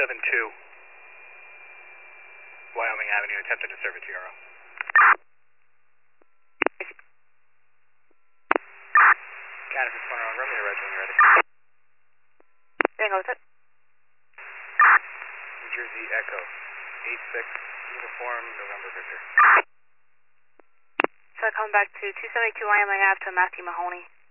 272 Wyoming Avenue, attempted to serve a TRO. Candace, it's corner on Romeo Red when you're ready. Tango, what's up? New Jersey Echo, 86 Uniform November Victor. So I come back to 272 Wyoming Ave to Matthew Mahoney.